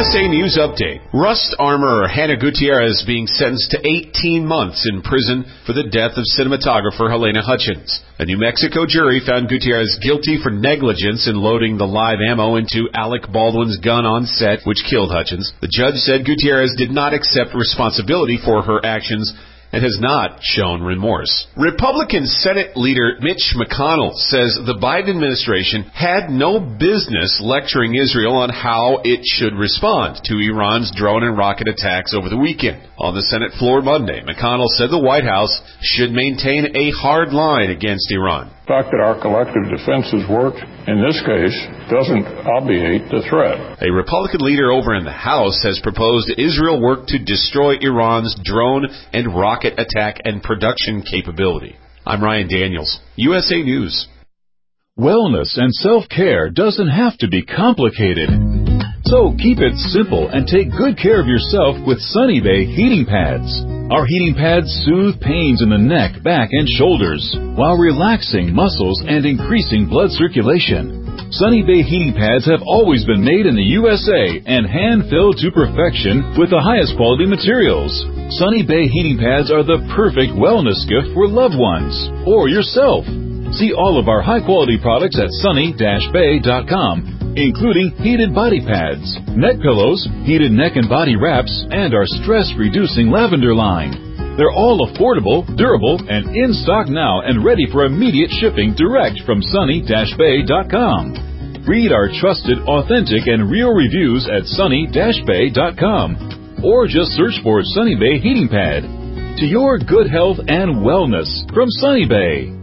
USA News Update. Rust armorer Hannah Gutierrez being sentenced to 18 months in prison for the death of cinematographer Helena Hutchins. A New Mexico jury found Gutierrez guilty for negligence in loading the live ammo into Alec Baldwin's gun on set, which killed Hutchins. The judge said Gutierrez did not accept responsibility for her actions and has not shown remorse. Republican Senate leader Mitch McConnell says the Biden administration had no business lecturing Israel on how it should respond to Iran's drone and rocket attacks over the weekend. On the Senate floor Monday, McConnell said the White House should maintain a hard line against Iran. The fact that our collective defenses worked, in this case, doesn't obviate the threat. A Republican leader over in the House has proposed Israel work to destroy Iran's drone and rocket attack and production capability. I'm Ryan Daniels, USA News. Wellness and self-care doesn't have to be complicated. So keep it simple and take good care of yourself with Sunny Bay heating pads. Our heating pads soothe pains in the neck, back, and shoulders while relaxing muscles and increasing blood circulation. Sunny Bay heating pads have always been made in the USA and hand-filled to perfection with the highest quality materials. Sunny Bay heating pads are the perfect wellness gift for loved ones or yourself. See all of our high-quality products at sunny-bay.com. including heated body pads, neck pillows, heated neck and body wraps, and our stress-reducing lavender line. They're all affordable, durable, and in stock now and ready for immediate shipping direct from sunny-bay.com. Read our trusted, authentic, and real reviews at sunny-bay.com or just search for Sunny Bay Heating Pad. To your good health and wellness from Sunny Bay.